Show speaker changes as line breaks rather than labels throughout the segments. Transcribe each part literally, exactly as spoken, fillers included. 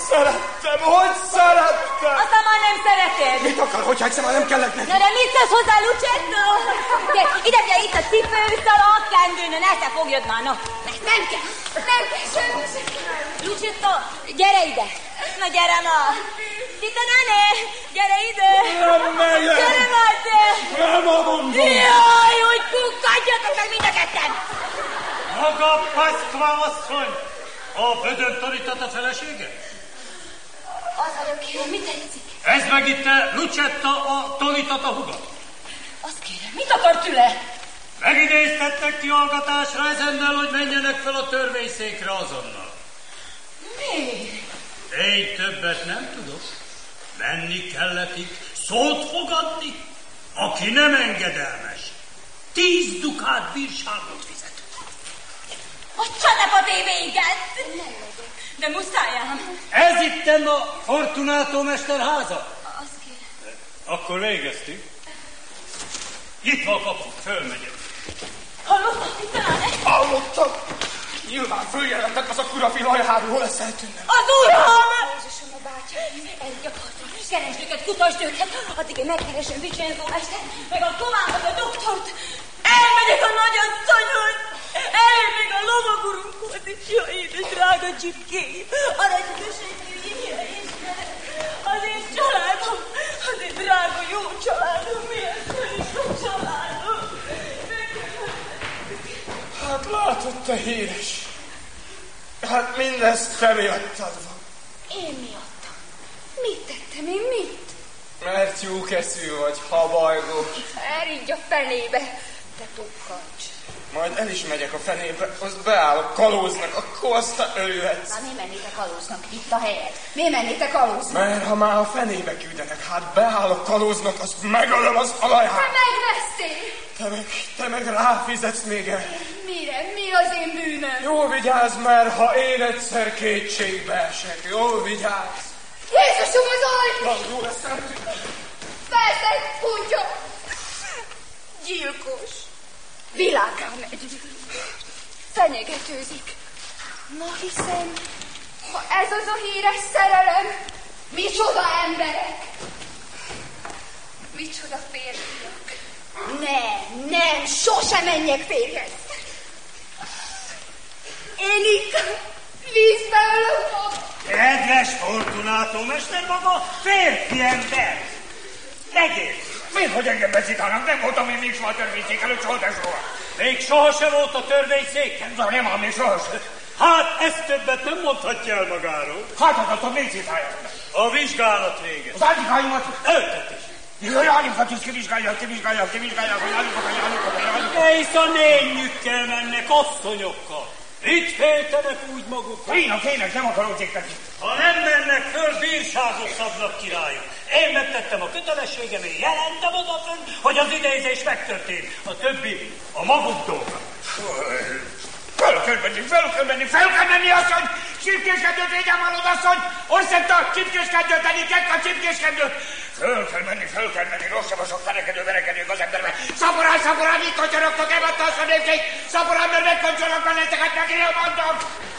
szerettem, hogy szerettem!
Aztán már nem szereted.
Mit akar, hogyha egyszer már nem kellett neki?
Na de mit szólsz hozzá, Lucsetto? De ide kell itt a cipőszal, a kendőn, ezt te fogjad már, no. Nem kell, nem kell, semmi sem. Lucsetto, gyere ide. Na gyere ma. Tita Nane, gyere ide.
Nem megyek.
Gyere már te.
Nem mondom.
Jaj, hogy kukkadjatok meg mind a ketten.
Maga Paszkva asszony, a bödön tanított a felesége?
Az vagyok én, mit tetszik?
Ez meg itt Lucetta, a Tonitata huga.
Azt kérem, mit akar tőle?
Megidéztettek kihallgatásra ezennel, hogy menjenek fel a törvényszékre azonnal.
Mi?
Én többet nem tudok. Menni kelletik, szót fogadni. Aki nem engedelmes, tíz dukát bírságot fizet.
A csanepa véget! De muszájám.
Ez itten a Fortunato mesterháza?
Azt kérem.
Akkor végeztük. Itt van a kapu, fölmegyek.
Hallottad, Tita Nane?
Hallottam. Nyilván följelentek az a kurafi lajháról, hol lesz eltűnnem.
Az uram! Jézusom, a bátyám, elég a karton. Keresd őket, kutasd őket. Addig én megkeresem Vincenzo mestert, meg a Tomához a doktort. Elmegyek a nagyasszonyhoz. Elmegyek a lovagurunkhoz is. Jaj, édes drága csipkéim. Aranykösegőjén, Istenem. Az én családom, az én drága jó családom. Milyen is a családom.
Hát látod, te híres. Hát mindezt te miattad van.
Én miattam. Mit tettem én, mit?
Mert jókeszű vagy, habajgó.
Erígy a fenébe, te tukkacs.
Majd el is megyek a fenébe, azt beállok kalóznak, akkor azt ölhetsz.
Már mi mennétek kalóznak? Itt a helyed. Mi mennétek kalóznak?
Mert ha már a fenébe küldenek, hát beállok kalóznak, azt megölöm az alaját.
Te megvesztél!
Te meg, te meg ráfizetsz még el.
Mire? Mi az én bűnöm?
Jól vigyázz, mert ha én egyszer kétségbe esek, jól vigyázz.
Jézusom, az ajtó!
Na, jó lesz, nem tudod.
Veszett kutya! Gyilkos! Világgá megy! Fenyegetőzik! Na hiszem, ha ez az a híres szerelem, micsoda emberek! Micsoda férfiak! Nem, nem, sosem menjek férjhez! Én itt vízbe ölöm magam!
Kedves Fortunato mester, maga férfi ember! Megérti!
Miért, hogy engem becitálnak? Nem voltam én még soha törvényszék előtt, soha, de soha.
Még sohasem volt a törvényszéken?
De nem ám még sohasem.
Hát ezt többet nem mondhatja el magáról.
Hát adottam, még citálják meg.
A vizsgálat véget.
Az ágyikáimat...
Öltetés.
Jaj, anyukat is kivizsgálják, kivizsgálják, kivizsgálják, hogy anyukat, hogy anyukat, hogy anyukat.
De hisz a nényükkel mennek, asszonyokkal. Itt féltenek úgy magukra.
Fények, fények, nem akarok itt.
Ha nem mennek föl, bírságot szabnak királyok. Én megtettem a kötelességem, én jelentem odafönn, hogy az idézés megtörtént. A többi a maguk dolga.
Fel kell menni, fel kell menni, fel kell menni, asszony! Csipkéskedőt égyen hallod, asszony! Országta, csipkéskedőt, elikek a csipkéskedőt! Föl kell menni, föl kell menni, rosszabb a sok fenekedő, verekedő gazemberbe. Szaporán, szaporán, itt kocsorogtok, elvatta azt a népség! Szaporán, mert megkoncsorog benneteket, meg én mondom!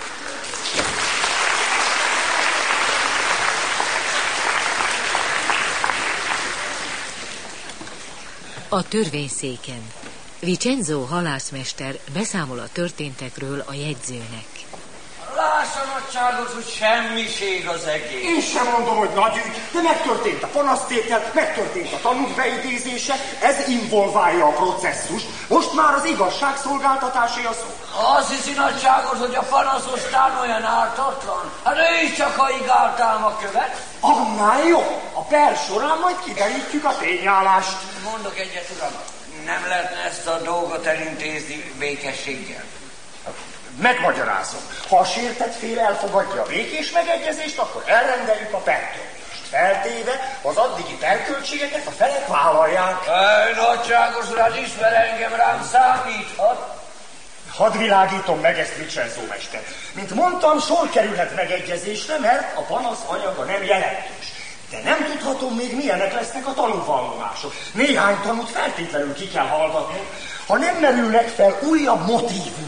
A törvényszéken Vincenzo halászmester beszámol a történtekről a jegyzőnek.
Lássa, nagyságos, hogy semmiség az egész.
Én sem mondom, hogy nagy ügy, de megtörtént a panasztétel, megtörtént a tanúk beidézése, ez involválja a processzus. Most már az igazságszolgáltatásé a szó.
Azt hiszi, nagyságos, hogy a panaszostán olyan ártatlan? Hát ő is csak alig álltám a követ.
Annál jó. A per során majd kiderítjük a tényállást.
Mondok egyet, uram. Nem lehetne ezt a dolgot elintézni békességgel?
Megmagyarázom. Ha a sértett fél elfogadja a békés megegyezést, akkor elrendeljük a pertörlést. Feltéve az addigi perköltségeket a felek vállalják.
Ej, nagyságos uram, ismer engem, rám számíthat.
Hadd világítom meg ezt, Vincenzo mester. Mint mondtam, sor kerülhet megegyezésre, mert a panasz anyaga nem jelentős. De nem tudhatom még, milyenek lesznek a tanúvallomások. Néhány tanút feltétlenül ki kell hallgatni. Ha nem merülnek fel újabb motívumok,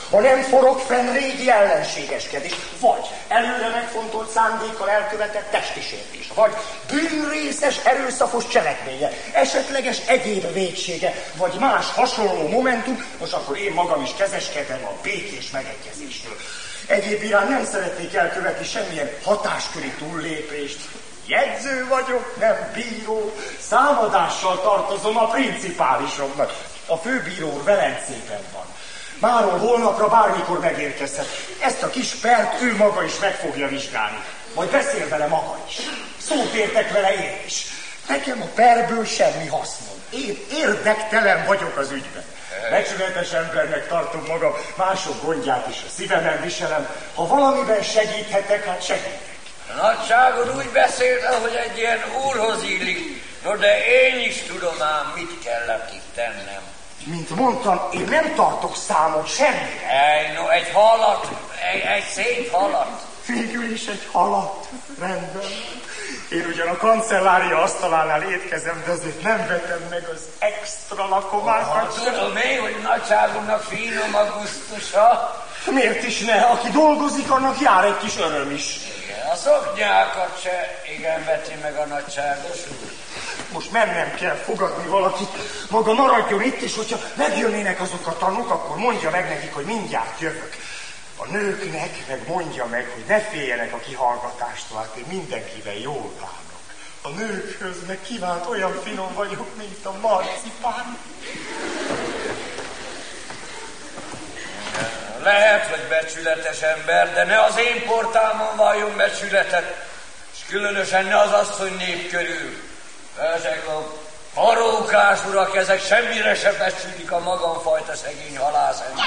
ha nem forog fenn régi ellenségeskedés, vagy előre megfontolt szándékkal elkövetett testisértés, vagy bűnrészes, erőszakos cselekménye, esetleges egyéb végsége, vagy más hasonló momentum, most akkor én magam is kezeskedem a békés megegyezésről. Egyéb iránt nem szeretnék elkövetni semmilyen hatásköri túllépést. Jegyző vagyok, nem bíró, számadással tartozom a principálisomnak. A főbíró úr Velencében van. Máról holnapra bármikor megérkezhet. Ezt a kis pert ő maga is meg fogja vizsgálni. Majd beszél vele maga is. Szót értek vele én is. Nekem a perből semmi hasznom. Én érdektelen vagyok az ügyben. Becsületes embernek tartom magam, mások gondját is a szívemen viselem. Ha valamiben segíthetek, hát segítek.
A nagyságod úgy beszélt, ahogy egy ilyen úrhoz illik. No, de én is tudom ám, mit kellett itt tennem.
Mint mondtam, én nem tartok számot semmire.
Ej, no, egy halat, egy, egy szép halat.
Végül is egy halat. Rendben. Én ugyan a kancellária asztalánál étkezem, de azért nem vetem meg az extra lakomákat.
Ah, tudom én, hogy nagyságunknak finom a gusztusa.
Miért is ne? Aki dolgozik, annak jár egy kis öröm is.
Igen, a szoknyákat se igen veti meg a nagyságos úr.
Most mennem kell fogadni valakit, maga maradjon itt, és hogyha megjönnének azok a tanúk, akkor mondja meg nekik, hogy mindjárt jövök. A nőknek meg mondja meg, hogy ne féljenek a kihallgatástól, hát én mindenkivel jól bánok. A nőkhöz meg kívánt olyan finom vagyok, mint a marcipán.
Lehet, hogy becsületes ember, de ne az én portámon valljon becsületet, és különösen ne az asszony nép körül. Ezek a parókás urak, ezek semmire se becsülik a magamfajta szegény halászember.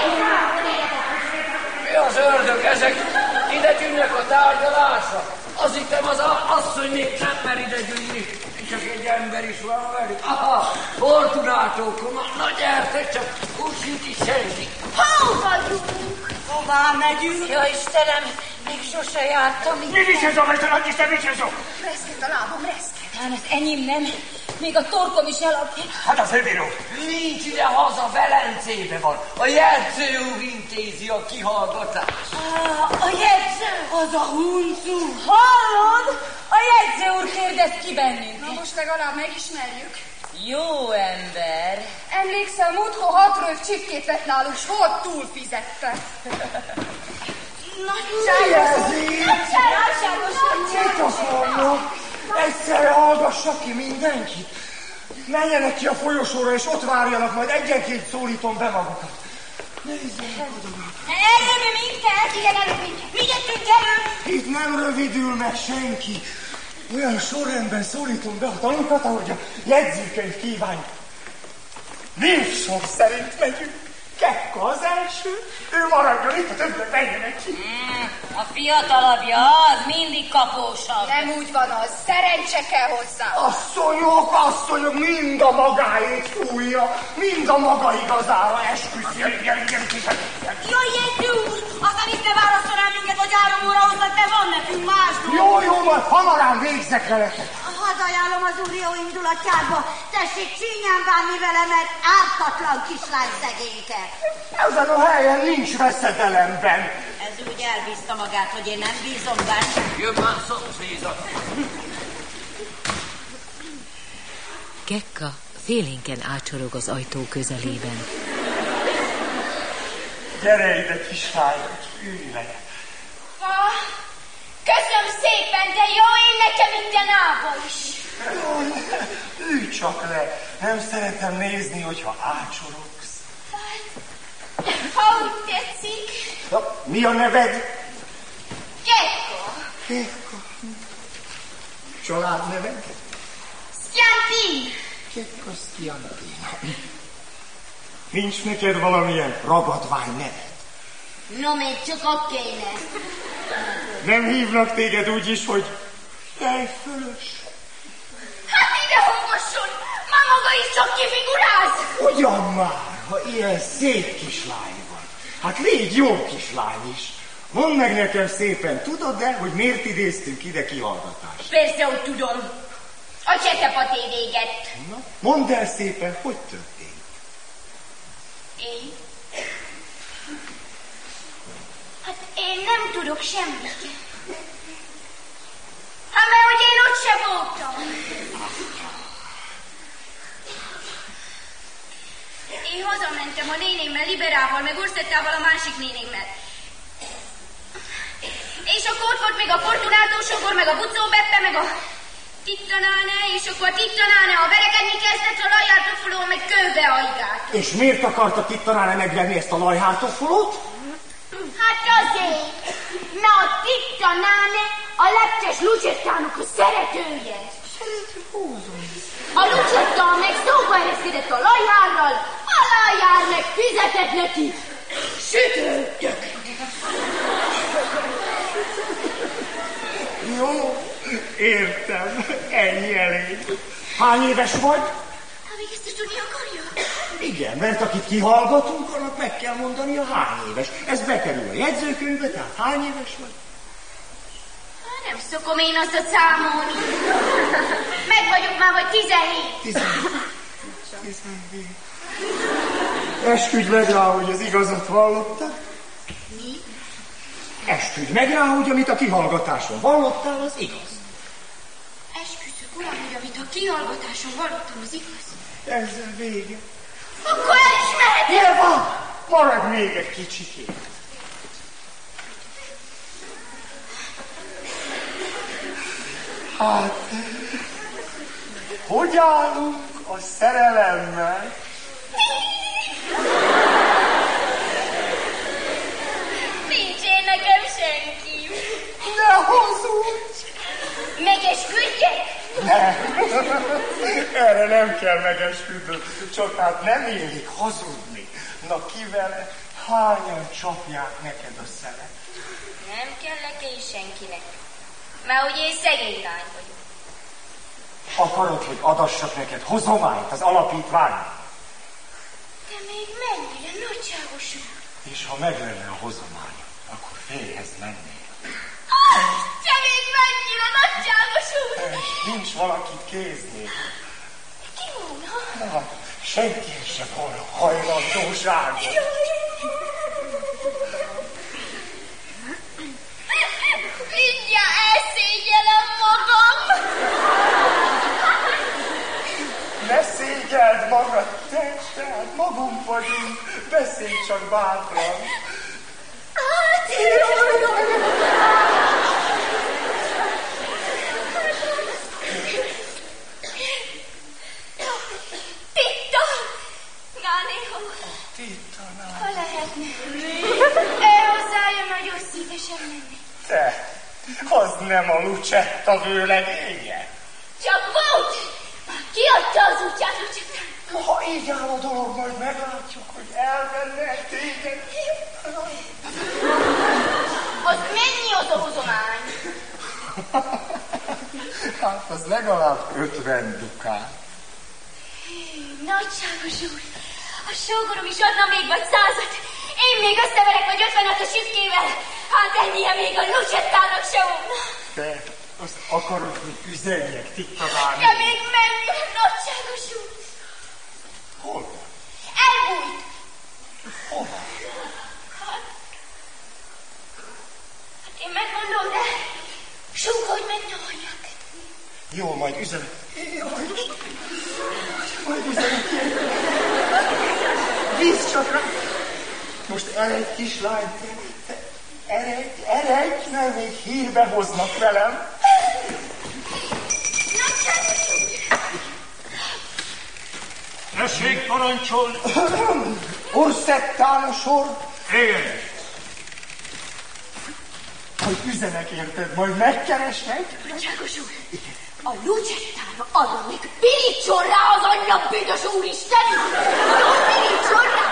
Mi az ördög, ezek ide gyűnnek a tárgyalásra? Az hittem az asszony nép nem mer ide gyűnni, csak egy ember is van velük. Aha, Fortunátókon, na gyertek, csak úgy sincs is senki.
Hol vagyunk? Hová megyünk? Ja, Istenem, még sose jártam itt.
Mi Vincenzo, mester, hogy Isten, Vincenzo?
Reszket a lábam, reszket. Hát az enyém nem, még a torkom is elapja.
Hát a főbíró.
Nincs ide haza, Velencébe van. A jegyző úr intézi a kihallgatást.
Ah, a jegyző? Az a huncu. Hallod? A jegyző úr kérdez ki bennünket.
Na most legalább megismerjük.
Jó ember.
Emlékszel, múltkor hat röv csipkét vett nálunk, s hol túlfizette.
Nagyságos!
Mit akarnak? Egyszerre hallgassak ki mindenkit. Menjenek ki a folyosóra, és ott várjanak, majd egyenként szólítom be magukat. Nézzenek oda.
Előbb minket? Igen, előbb minket. Mi jöttünk elő?
Itt nem rövidül meg senki. Olyan sorrendben szólítom be a tanúkat, ahogy a jegyzőkönyv kívánja. Névsor szerint megyünk. Kekka az első, ő maradjon itt, a többet menjenek ki.
Mm, a fiatalabbja az mindig kapósabb.
Nem úgy van az, szerencse kell hozzá.
Asszonyok, asszonyok, mind a magáét fújja, mind a maga igazára esküszik.
Jaj, jegyző úr, aztán itt ne válaszol el minket, hogy három óra hoznak, de van nekünk más dolog.
Jó, jó, majd hamarán végzek veletek.
Hadd ajánlom az úr jó indulatjába. Tessék csínyán bánni vele, mert ártatlan kislány szegényke.
Ezen a helyen nincs veszedelemben.
Ez úgy elbízta magát, hogy én nem bízom benne.
Jön már szomszédot.
Kekka félénken átsorog az ajtó közelében.
Gyere ide, kislány, ülj le.
Ah, köszönöm szépen, de jó én nekem minden ába is.
Ülj csak le, nem szeretem nézni, hogyha átsorogsz.
Ha úgy tetszik.
Na, mi a neved?
Kekka.
Kekka. Családneved?
Sztyantin.
Kekka Sztyantin. Nincs neked valamilyen ragadvány neved?
No, még csak a kéne.
Nem hívnak téged úgy is, hogy tejfölös?
Hát ide hallgasson, már maga is csak kifiguráz.
Ugyan már, ha ilyen szép kislány van. Hát légy jó kislány is. Mondd meg nekem szépen, tudod-e, hogy miért idéztünk ide kihallgatást?
Persze, hogy tudom. A csetepaté véget.
Na, mondd el szépen, hogy történt.
Én? tudok semmit. Hát mert hogy én ott se voltam. Én hazamentem a nénémmel, Liberával, meg Orszettával a másik nénémmel. És akkor ott volt még a Fortunato sogor, meg a Bucó Beppe, meg a Tittanáne, és akkor a Tittanáne a verekedni kezdett, a lajhártoffoló meg kőbe ajgált.
És miért akarta Tittanáne megvenni ezt a lajhártoffolót?
Hát azért, mert a Tittanáne a lepces Lucettának a szeretője. A Lucetta meg szóba ereszkedett a lajhárral, a lajhár meg fizetett neki sütőtök.
Jó, értem, ennyi elég. Hány éves vagy?
Hát még ezt is tudni akarja?
Igen, mert akit kihallgatunk, annak meg kell mondani a hány éves. Ez bekerül a jegyzőkönyvbe, tehát hány éves vagy?
Hát nem szokom én azt a számolni. Meg vagyok már, vagy tizenhét.
Tizenhét. Tizenhét. Esküdj meg rá, hogy az igazat vallottad.
Mi?
Esküdj meg rá, hogy amit a kihallgatáson vallottál, az igaz.
Esküszök, uram, hogy amit a kihallgatáson vallottam, az igaz.
Ezzel vége.
Akkor elismerhetem!
Éva, maradj még egy kicsikét. Hát, hogy állunk a szerelemmel?
Nincs én nekem senki.
Ne hazudj!
Megesküdjek?
Nem. Erre nem kell megesküdnöd, csak hát nem illik hazudni. Na kivel, hányan csapják neked a szemet?
Nem kellek én senkinek. Mert hogy én szegény lány vagyok.
Akarod, hogy adassak neked hozományt az alapítvány?
De még mennyire nagyságos úr.
És ha meg lenne a hozomány, akkor férjhez mennél.
Te még mennyire nagyságos úr.
Nincs valakit kéznél.
Ki volna?
Na, senki sem volna hajlandóságod.
Mindjárt elszégyelem magam.
Ne szégyeld magad, te, tehát magunk vagyunk, beszélj csak bátran.
Hát, Titta! Gánéha!
Titta, na.
Ha lehetne. Ő hozzájön nagyon szívesen menni.
Te, az nem a Lucetta vőlegénye.
Csak volt! Kiadta az útját Lucettán.
Ha így áll a dolog, majd meglátjuk, hogy elvenne téged.
Az mennyi az a hozomány?
Hát az legalább ötven dukát.
Nagyságos úr, a sógorom is adna még vagy százat. Én még összeverek vagy ötvenet a sütkével. Hát ennyire még a Lucettának se volna.
Te, azt akarod, hogy üzeljek, Titta bármi?
De még mennyi, nagyságos úr.
Hol van?
Elbújt.
Hova?
Hát, hát én megmondom, de Sunka, hogy meg ne hallják.
Jó, majd üzenet. Jaj, majd üzenet. Víz csak rá. Most eredj, kislány, te, eredj, eredj, mert még hírbe hoznak velem.
Nagyságos úr.
Tessék parancsolni.
Orszettán a sor.
Igen.
Hogy üzenek érted, majd megkeresnek.
Nagyságos úr, a Lucettára arra még pirítson rá az anyja büdös úristen! Nagyon pirítson rá!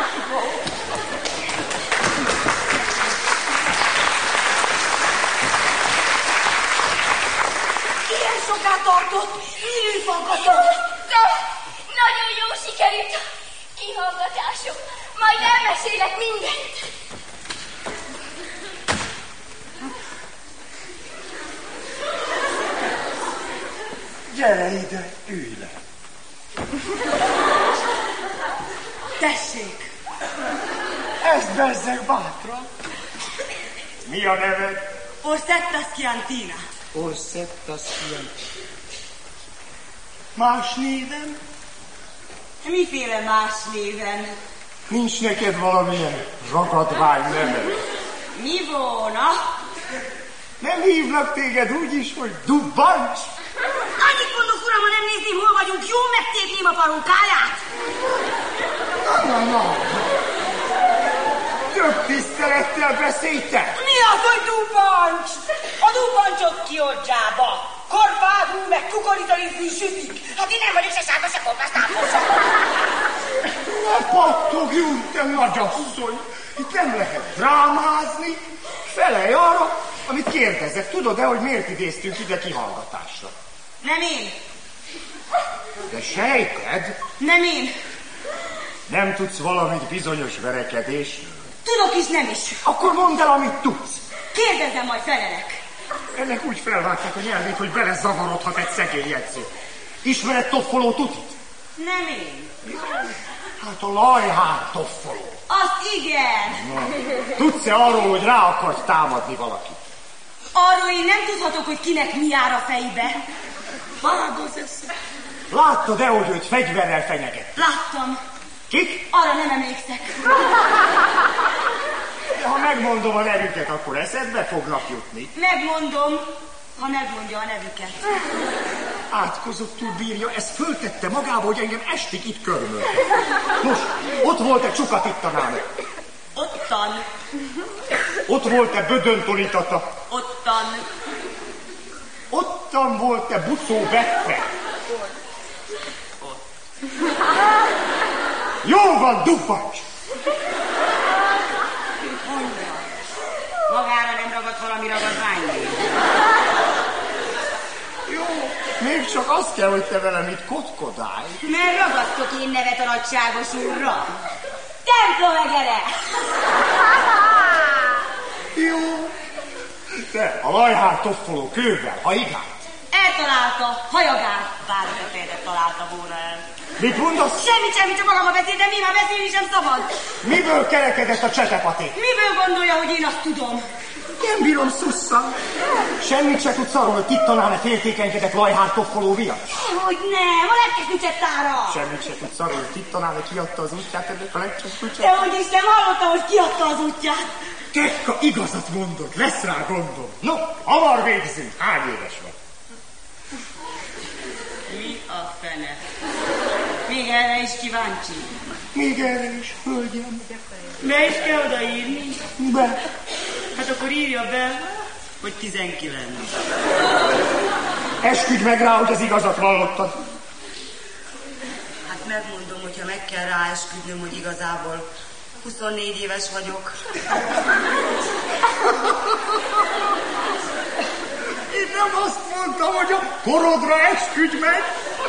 Ilyen soká tartott, műfagatott. De nagyon jó sikerült a kihallgatásom. Majd elmesélek mindent.
Gyere ide, ülj le.
Tessék!
Ez bezzeg bátran. Mi a neved?
Orsetta Schiantina.
Orsetta Schiantina. Más néven?
Miféle más néven?
Nincs neked valamilyen ragadvány neved?
Mi volna?
Nem hívnak téged úgy is, hogy Dubbancs?
Annyit mondok, uram, ha nem nézném, hol vagyunk, jól megtépném a parókáját.
Na, na, na. Több tisztelettel beszéltek.
Mi az, hogy Dubbancs? A Dubbancsot kioldzsába. Korvágú, meg kukoricalizmű sütik. Hát én nem vagyok se sárba, se kolbásztápos.
Ne pattogjunk, te nagyasszony. Itt nem lehet drámázni. Felelj arra, amit kérdezek. Tudod-e, hogy miért idéztünk ide kihallgatásra?
Nem én.
De sejted?
Nem én.
Nem tudsz valamit bizonyos verekedésről?
Tudok is, nem is.
Akkor mondd el, amit tudsz.
Kérdezzem, majd felelek.
Ennek úgy felvágták a nyelvét, hogy belezavarodhat egy szegény jegyző. Ismered Toffoló tutit?
Nem én.
Hát a lajhár Toffoló.
Azt igen.
Na, tudsz-e arról, hogy rá akart támadni valakit?
Arról én nem tudhatok, hogy kinek mi jár a fejbe.
Vágod össze. Láttad-e, hogy őt fegyverrel fenyeget?
Láttam.
Kik?
Arra nem emlékszek.
De ha megmondom a nevüket, akkor eszedbe fognak jutni.
Megmondom, ha megmondja a nevüket.
Átkozottul bírja, ezt föltette magába, hogy engem estig itt körmölte. Most, ott volt-e Csukatit tanár?
Ottan.
Ott volt-e Bödöntonitata?
Ottan.
Ottan volt-e Bucó Beppe?
Ott.
Jó van, Dubbancs!
Mondja. Magára nem ragad valami ragadvány?
Jó, még csak azt kell, hogy te velem itt kotkodálj.
Mert ragasztok én nevet a nagyságos úrra. Templomegere!
Jó. Te a lajhár Toffoló kővel, ha igát.
Eltalálta, hajagár. Bár ötletet találta volna el.
Mit mondasz?
Semmit, semmit, csak magam a beszéd, de mi már beszélni sem szabad.
Miből kerekedett a csetepaté?
Miből gondolja, hogy én azt tudom?
Nem bírom szusszan. Semmit se tudsz arról, hogy kit találna féltékenykedett lajhár Toffoló miatt?
Hogy nem, a legkesnicsettára.
Semmit se tudsz arról, hogy kit találna kiadta az útját ennek a legkesnicsettára?
De hogy is nem hallottam, hogy kiadta az útját.
Kekka, igazat mondod, lesz rá gondom. No, hamar végzünk. Hány éves vagy?
Mi a fene? Még erre is kíváncsi.
Még erre is, hölgyem.
Be is kell odaírni?
Be.
Hát akkor írja be, hogy tizenkilenc.
Esküdj meg rá, hogy az igazat vallottad.
Hát megmondom, hogyha meg kell rá esküdnöm, hogy igazából huszonnégy éves vagyok.
Én nem azt mondtam, hogy a korodra esküdj meg.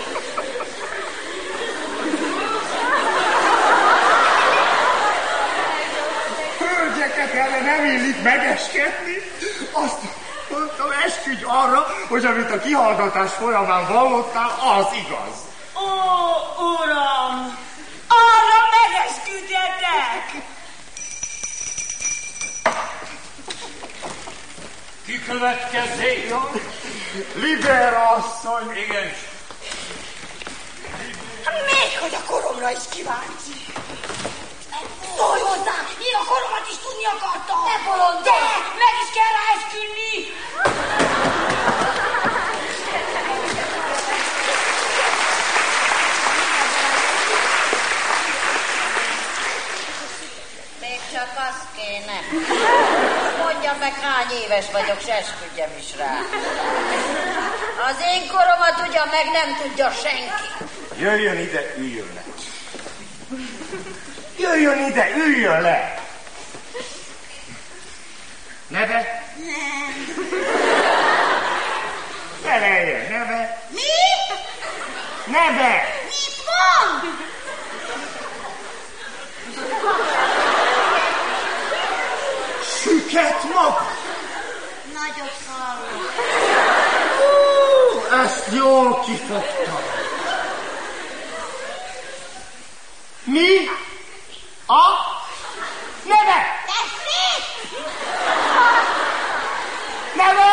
Hölgyeket ellen nem illik megeskedni. Azt mondtam, esküdj arra, hogy amit a kihallgatás folyamán vallottál, az igaz.
Ó, uram! Arra megesküdjetek!
Ki következzék?
Libera asszony.
Igen.
Még hogy a koromra is kíváncsi. Szólj hozzám! Én a koromat is tudni akartam! Ne bolondod! De! Meg is kell rá esküdni!
Még csak az kéne. Mondjam meg, hány éves vagyok, s esküdjem is rá. Az én koromat ugyan meg nem tudja senki.
Jöjjön ide, üljön le. Jöjjön ide, üljön le. Neve?
Nem.
Feleljen, neve?
Mi?
Neve!
Mit mond?
Süket maga!
Nagyot hallok.
Hú, ezt jól kifogtam. Mi? A? Neve!
Tessék!
Nem